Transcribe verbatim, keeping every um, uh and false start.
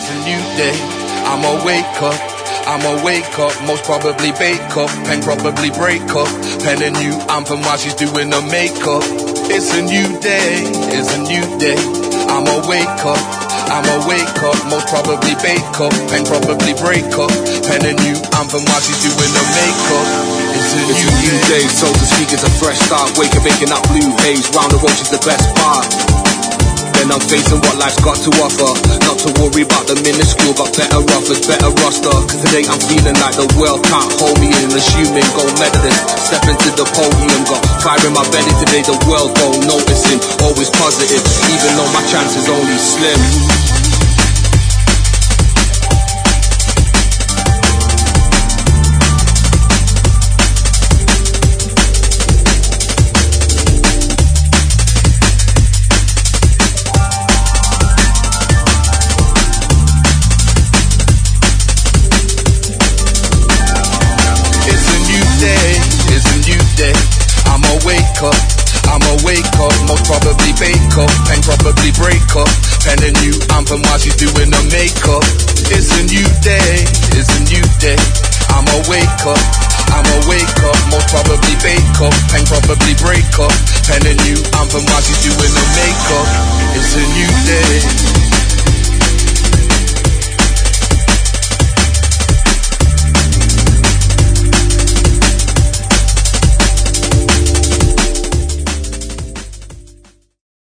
it's a new day. I'ma wake up, I'ma wake up, most probably bake up, pen probably break up, pen a new anthem while she's doing her makeup. It's a new day, it's a new day. I'ma wake up, I'ma wake up, most probably bake up, pen probably break up, pen a new anthem while she's doing her makeup. It's a It's new a new day. day, so to speak, it's a fresh start. Wake up, making that blue haze, round the road is the best part. Then I'm facing what life's got to offer. Not to worry about the minuscule, got better offers, better roster. Cause today I'm feeling like the world can't hold me in. Assuming gold medalist, step into the podium. Got fire in my belly today, the world don't noticing. Always positive, even though my chance is only slim. I'ma wake up, I'ma wake up, most probably bake up, pen probably break up, pen a new anthem while she's doing her makeup. It's a new day, it's a new day. I'ma wake up, I'ma wake up, most probably bake up, pen probably break up, pen a new anthem while she's doing her makeup. It's a new day.